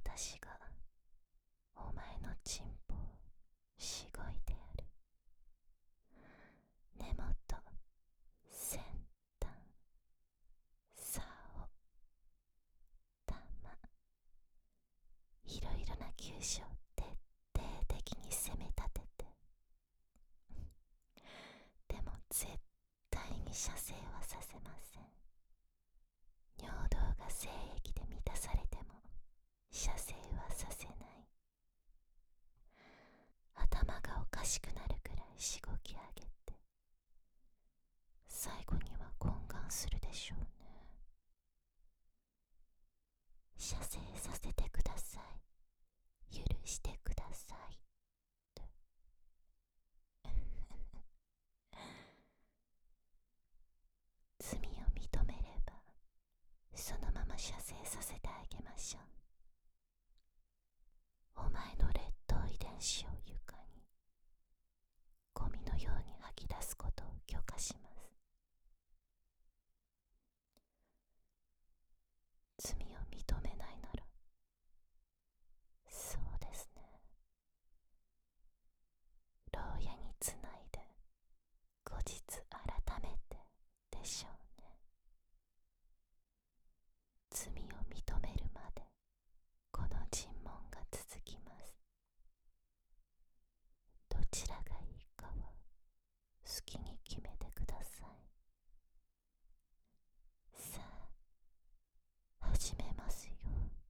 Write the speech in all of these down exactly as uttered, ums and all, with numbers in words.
私がお前のチンポをしごいてやる。根元、先端、竿、玉、いろいろな急所を徹底的に攻め立てて、でも絶対に射精はさせません。尿道が精液で満たされても射精はさせない。頭がおかしくなるくらいしごき上げて、最後には懇願するでしょうね。射精させてください、許してくださいと。罪を認めればそのまま射精させてあげましょう。お前の劣等遺伝子を床にゴミのように吐き出すことを許可します。罪を認めないなら、そうですね、牢屋につないで後日改めてでしょうね。罪を認めるまでこの尋問が続きます。どちらがいいかは好きに決めてください。さあ、始めますよ。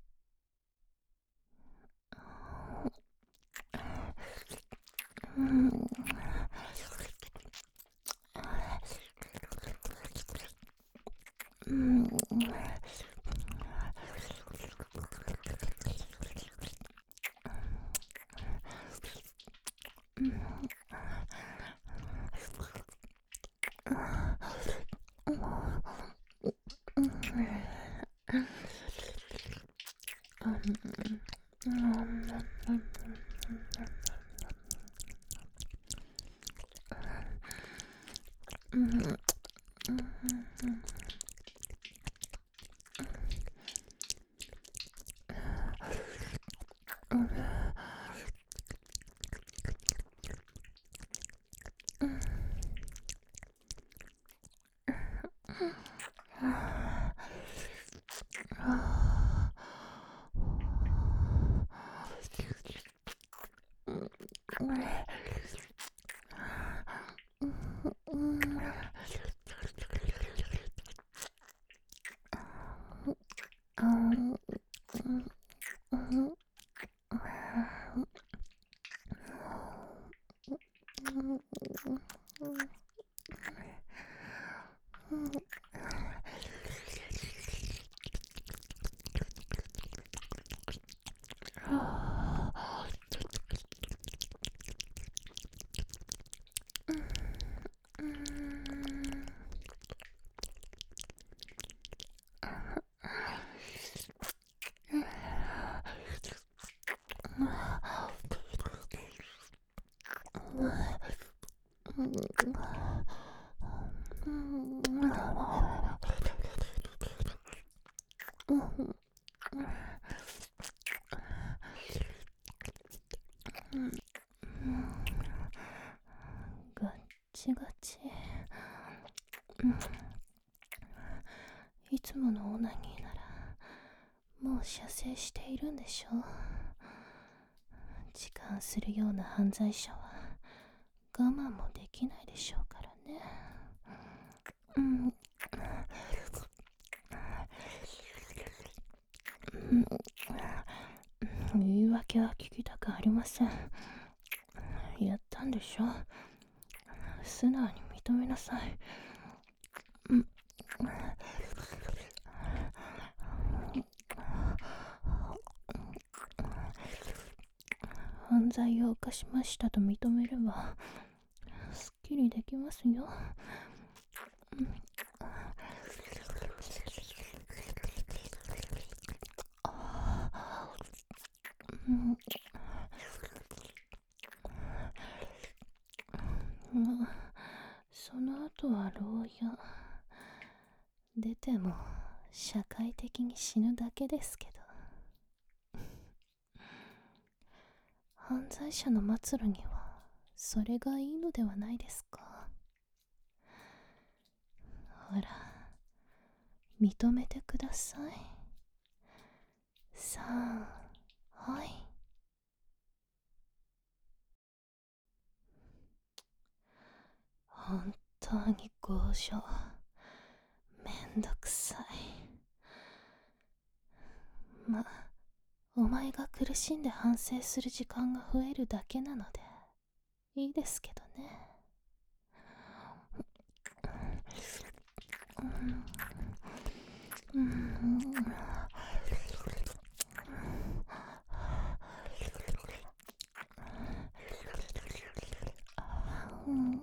うん、うん、ガッチガチ。いつものオナニーならもう射精しているんでしょう。痴漢するような犯罪者は我慢もできないでしょうからね。うん、うん、言い訳は聞きたくありません。やったんでしょ。素直に認めなさい。うん、犯罪を犯しましたと認めればすっきりできますよ。うん、まあ、その後は牢屋。出ても社会的に死ぬだけですけど。 犯罪者の末路にはそれがいいのではないですか。ほら、認めてください。さあ、はい。本当に強情、めんどくさい。ま、お前が苦しんで反省する時間が増えるだけなのでいいですけどね。うんうんうん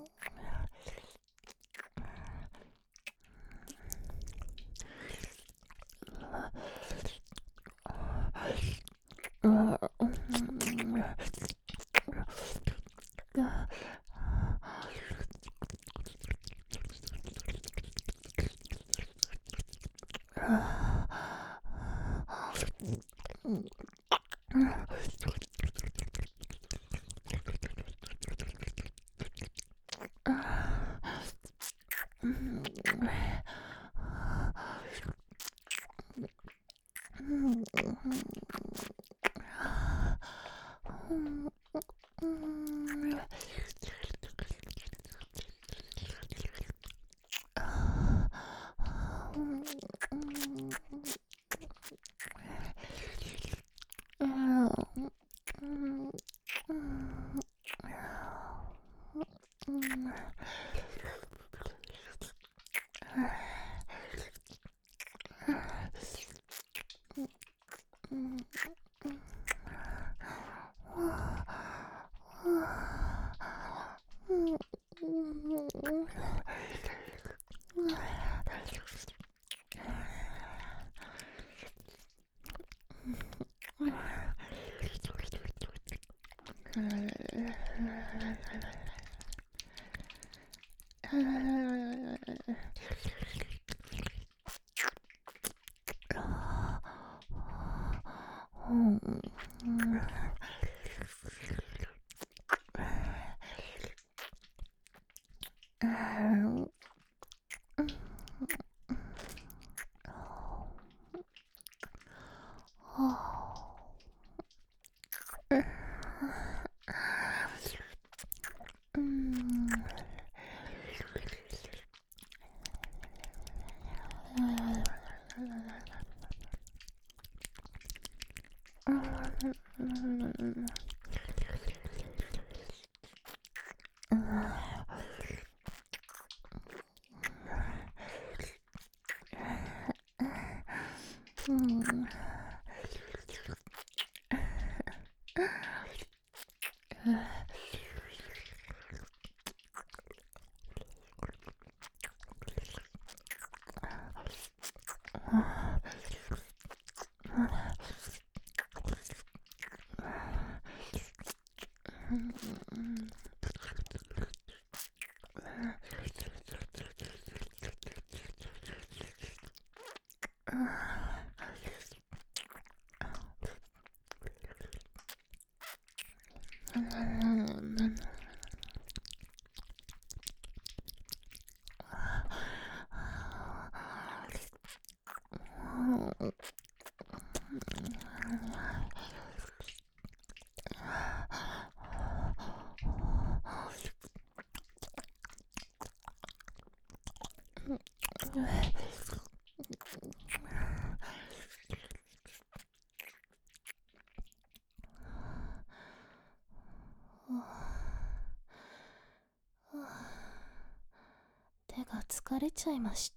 手が疲れちゃいました。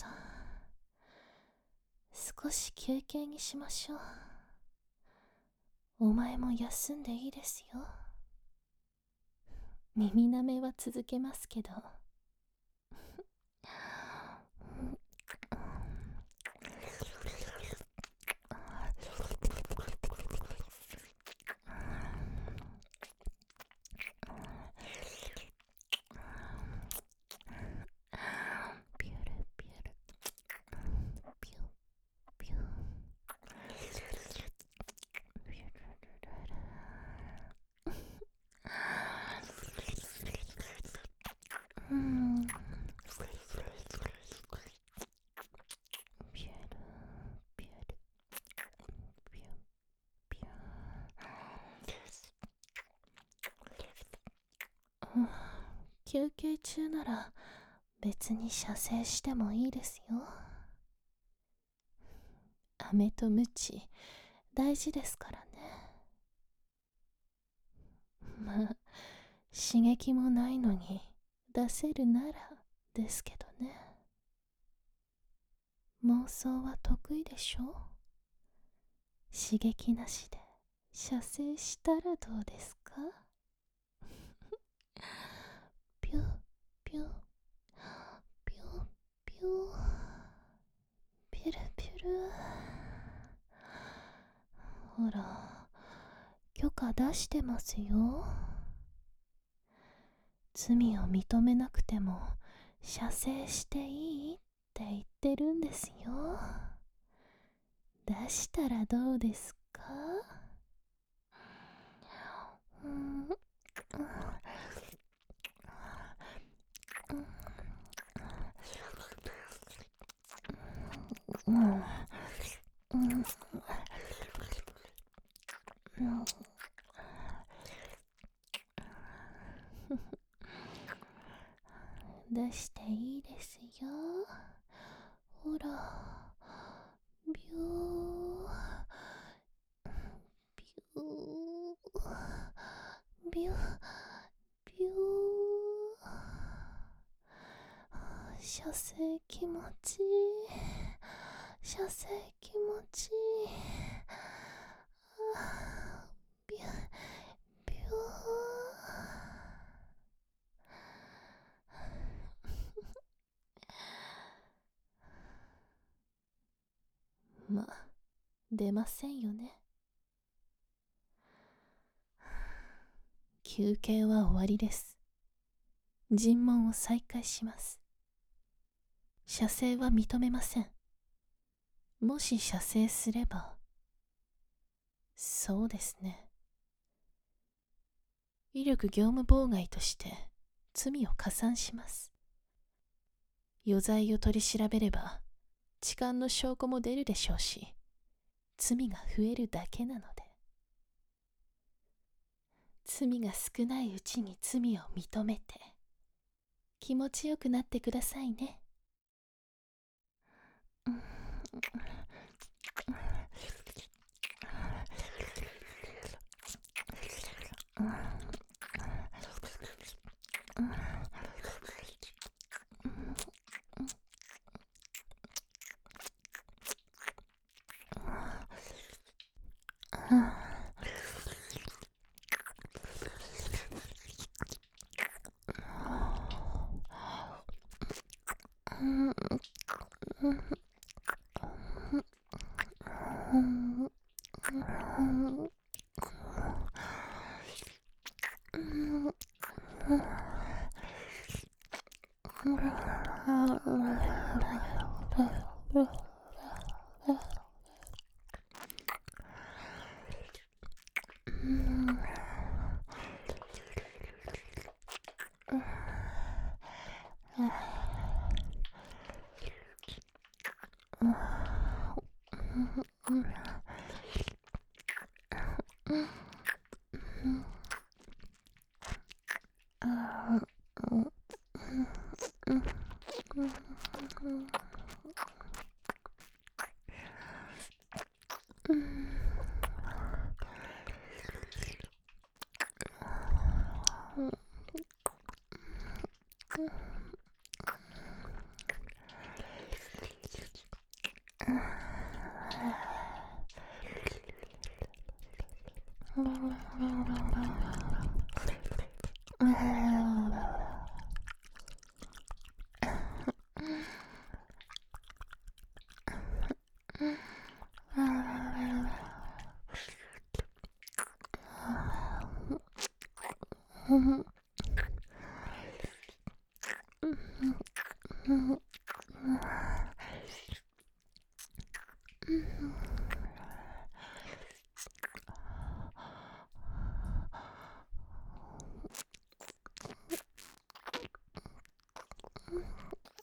少し休憩にしましょう。お前も休んでいいですよ。耳舐めは続けますけど。ピュルピュルピュピュピュルルルルうんピュルピュルピュピュうん休憩中なら別に射精してもいいですよ。飴とムチ大事ですからね。まあ刺激もないのに出せるならですけどね。妄想は得意でしょ。刺激なしで射精したらどうですか。ピュピュピュピュピュルピュル。ほら許可出してますよ。罪を認めなくても射精していいって言ってるんですよ。出したらどうですか。うん、うん、うん、うん、出していいですよ。ほらビュービュービュービュー。射精気持ちいい。射精気持ちいい。ビュービュー。ま、出ませんよね。休憩は終わりです。尋問を再開します。射精は認めません。もし射精すれば、そうですね。威力業務妨害として罪を加算します。余罪を取り調べれば、痴漢の証拠も出るでしょうし、罪が増えるだけなので。罪が少ないうちに罪を認めて、気持ちよくなってくださいね。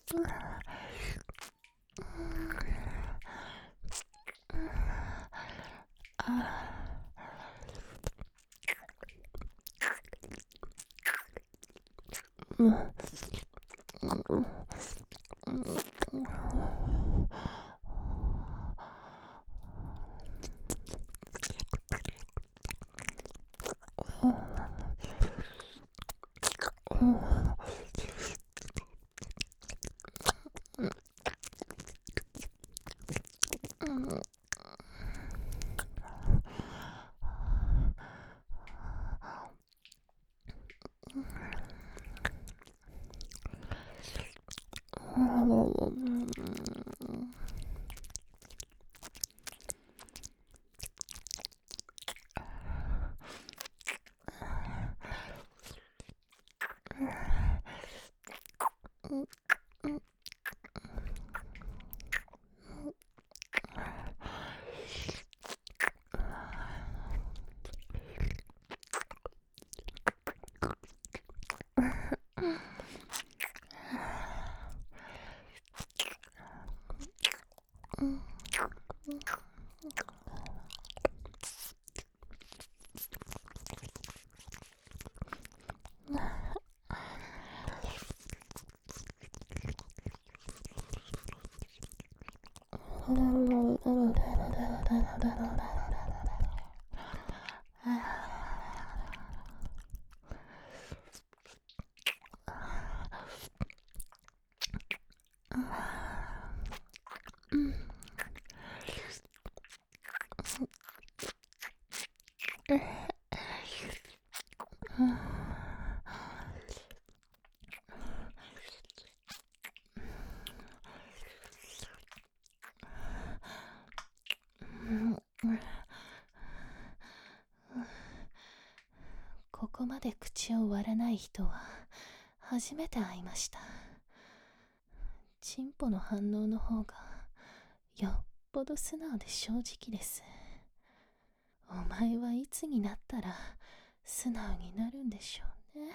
ここまで口を割らない人は初めて会いました。チンポの反応の方がよっぽど素直で正直です。お前はいつになったら素直になるんでしょうね。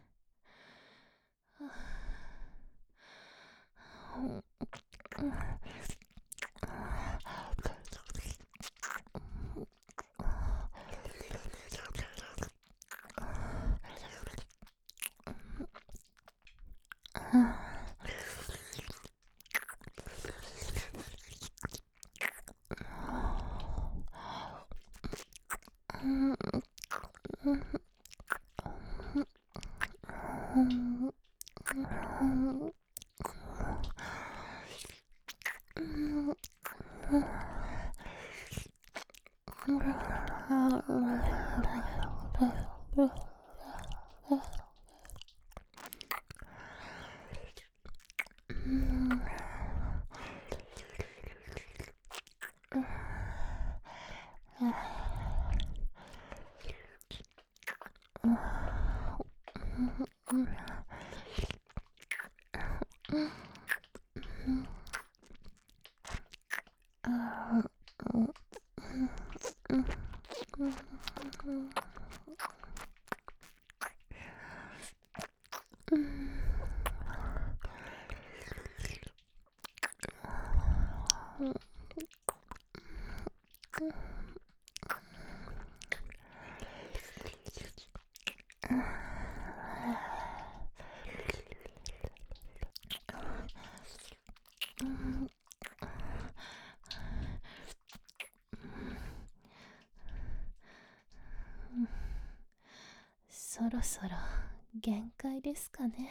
そろそろ限界ですかね。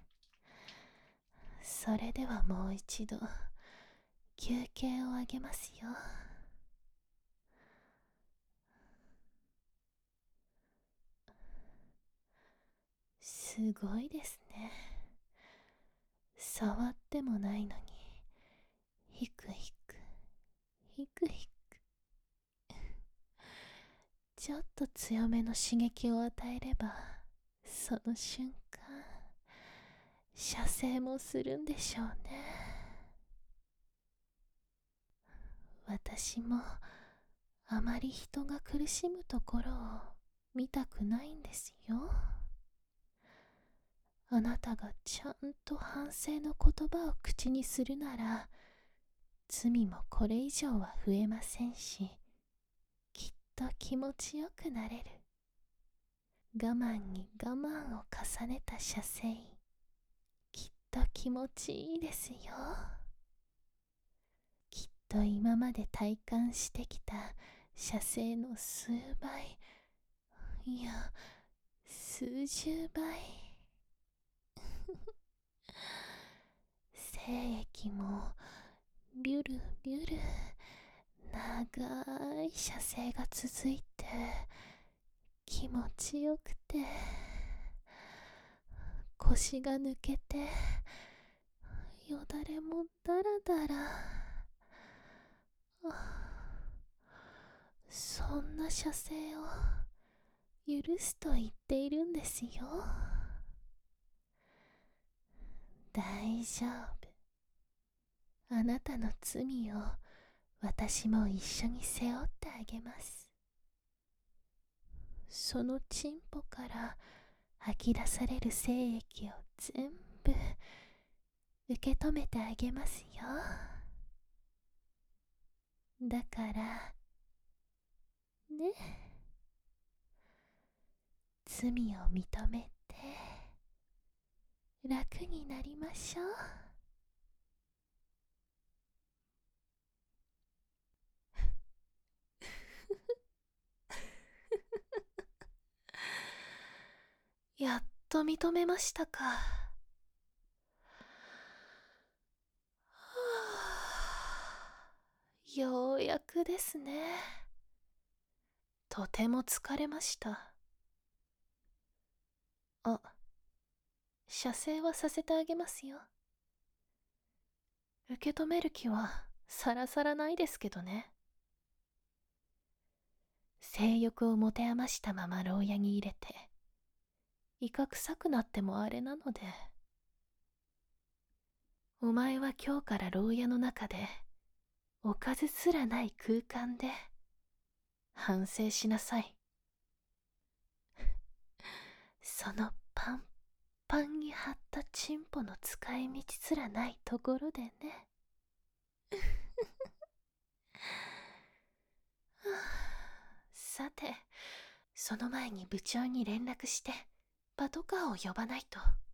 それではもう一度休憩をあげますよ。すごいですね。触ってもないのにヒクヒクヒクヒク。ちょっと強めの刺激を与えればその瞬間射精もするんでしょうね。私もあまり人が苦しむところを見たくないんですよ。 あなたがちゃんと反省の言葉を口にするなら、罪もこれ以上は増えませんし、きっと気持ちよくなれる。我慢に我慢を重ねた射精、きっと気持ちいいですよ。きっと今まで体感してきた射精の数倍、いや数十倍精液もビュルビュル長い射精が続いて気持ちよくて、腰が抜けてよだれもだらだら。そんな射精を許すと言っているんですよ。大丈夫。あなたの罪を私も一緒に背負ってあげます。そのチンポから吐き出される精液を全部受け止めてあげますよ。だからね、罪を認めて楽になりましょう。やっと認めましたか。はあ、ようやくですね。とても疲れました。あ、射精はさせてあげますよ。受け止める気はさらさらないですけどね。性欲を持て余したまま牢屋に入れて、いかくさくなってもあれなので。お前は今日から牢屋の中で、おかずすらない空間で、反省しなさい。そのパンパンに張ったチンポの使い道すらないところでね。さて、その前に部長に連絡してパトカーを呼ばないと。